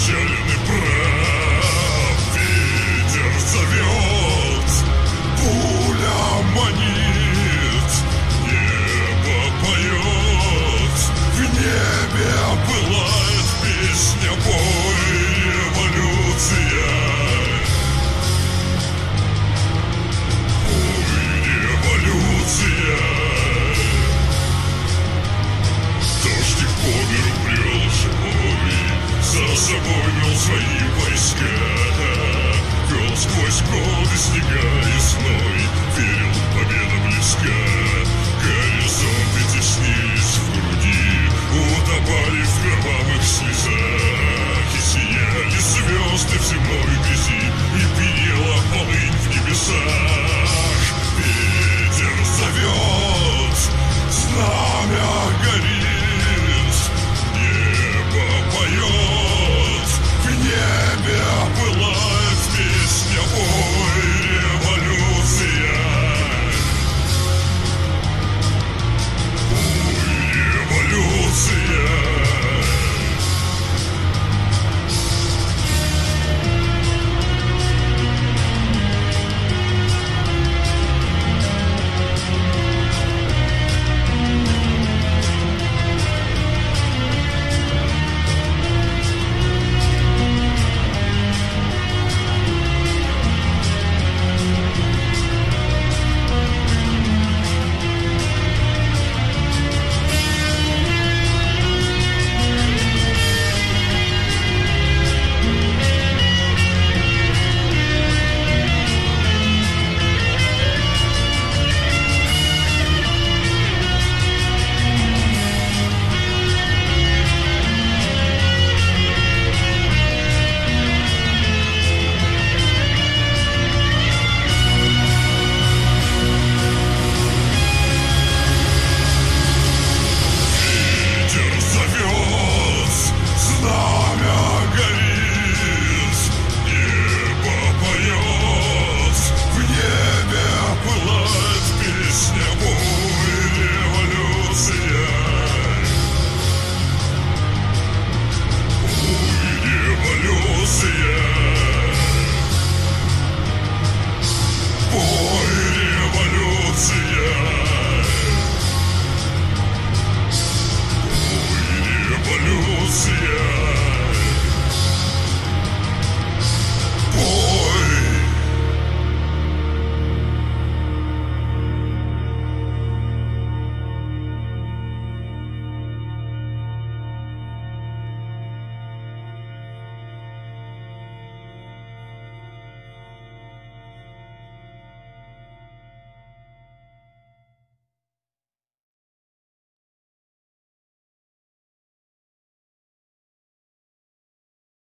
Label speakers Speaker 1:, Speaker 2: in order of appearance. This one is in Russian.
Speaker 1: печален и прав. Ветер зовет, пуля манит, небо поет, в небе пылает песня, бой, революция. Бой, революция. Дождик по миру брел живой, за собой вел свои войска, вел сквозь годы снега и сной, верил, победа близка. Горизонты теснились в груди, утопали в кровавых слезах, и сияли звезды в земной грязи, и пела полынь в небесах. Ветер зовет, знамя горит, небо поет, в небе пылает песня, ой, революция. Ой, революция. Революция.